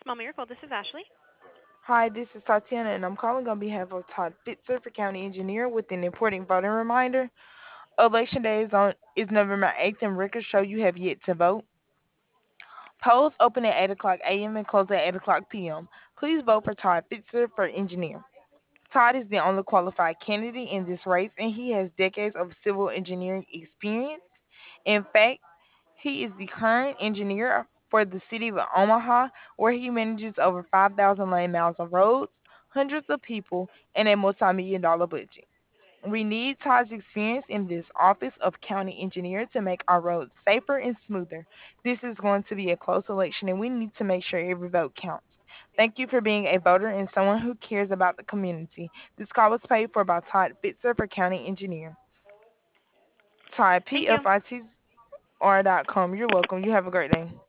Small Miracle, this is Ashley. Hi, this is Tatiana, and I'm calling on behalf of Todd Fitzer for County Engineer with an important voting reminder. Election day is November 8th, and records show you have yet to vote. Polls open at 8 o'clock a.m. and close at 8 o'clock p.m. Please vote for Todd Fitzer for Engineer. Todd is the only qualified candidate in this race, and he has decades of civil engineering experience. In fact, he is the current engineer for the city of Omaha, where he manages over 5,000 lane miles of roads, hundreds of people, and a multi-million dollar budget. We need Todd's experience in this office of county engineer to make our roads safer and smoother. This is going to be a close election, and we need to make sure every vote counts. Thank you for being a voter and someone who cares about the community. This call was paid for by Todd Fitzer for county engineer. Todd, Thank you. PFITR.com. You're welcome. You have a great day.